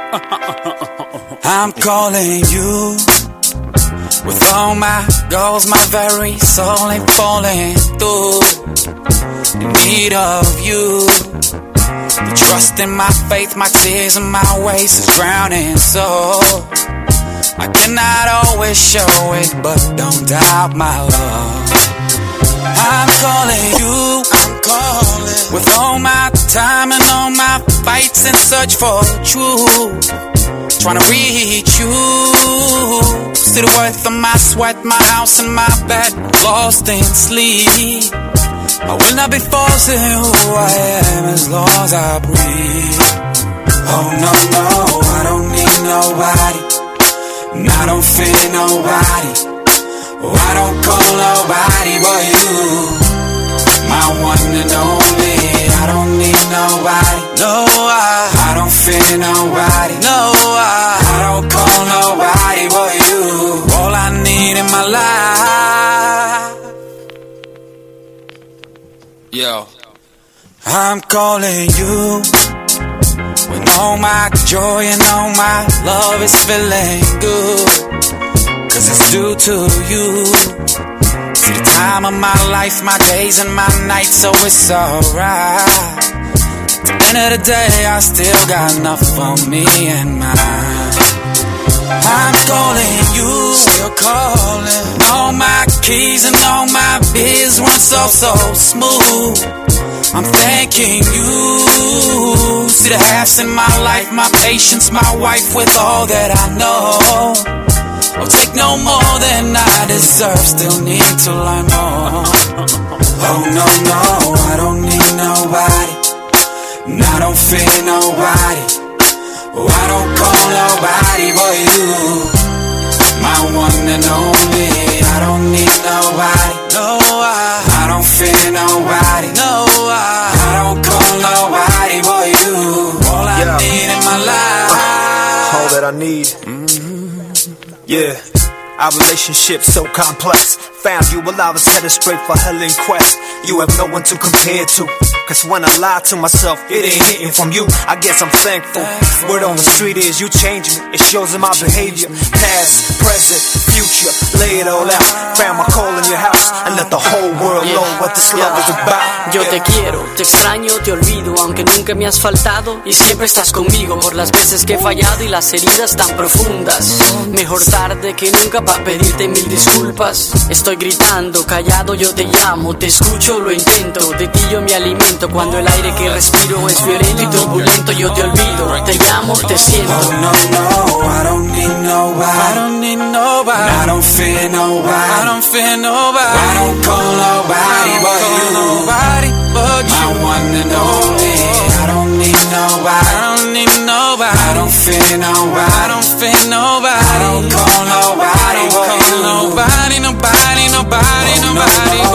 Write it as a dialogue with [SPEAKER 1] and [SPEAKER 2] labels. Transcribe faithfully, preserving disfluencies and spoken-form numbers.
[SPEAKER 1] I'm calling you with all my goals, my very soul ain't falling through. In need of you, the trust in my faith, my tears and my ways is drowning. So I cannot always show it, but don't doubt my love. I'm calling you, I'm calling with all my time and all my fights in search for truth. Trying to reach you, see the worth of my sweat, my house and my bed, lost in sleep. I will not be forcing who I am as long as I breathe. Oh no, no, I don't need nobody, and I don't fear nobody. Oh, I don't call nobody but you, my one and only. I don't need nobody, no, I, I don't fear nobody, no, I, I don't call nobody but you. All I need in my life. Yo, I'm calling you when all my joy and all my love is feeling good, 'cause it's due to you. See the time of my life, my days and my nights, so it's alright. At the end of the day, I still got enough for me and mine. I'm calling you, still calling. All my keys and all my bills run so, so smooth. I'm thanking you. See the halves in my life, my patience, my wife with all that I know. I'll take no more than I deserve, still need to learn more. Oh no, no, I don't need nobody, and I don't fear nobody. Oh, I don't call nobody but you, my one and only. I don't need nobody, no, I, I don't fear nobody, no, I, I don't call nobody but you. All I yeah. need in my life,
[SPEAKER 2] all that I need. Mm-hmm. Yeah, our relationship so complex. Found you while I was headed straight for hell and quest. You have no one to compare to, 'cause when I lie to myself, it ain't hitting from you. I guess I'm thankful. Word on the street is you changing me. It shows in my behavior. Past, present, future, lay it all out. Found my call in your house and let the whole world know what this love is about.
[SPEAKER 3] Yo te quiero, te extraño, te olvido, aunque nunca me has faltado y siempre estás conmigo por las veces que he fallado y las heridas tan profundas. Mejor tarde que nunca para pedirte mil disculpas. Estoy gritando, callado, yo te llamo, te escucho, lo intento. De ti yo me alimento cuando el aire que respiro es violento y turbulento. Yo te olvido, te llamo, te siento.
[SPEAKER 1] Oh no, no, I don't need nobody, I don't need nobody, I don't fear nobody, I don't fear nobody, I don't call nobody but you, nobody but you, my one and only. I don't need nobody, I don't need nobody, I don't fear nobody, I don't fear nobody, I don't call nobody but you, nobody, nobody, nobody, nobody.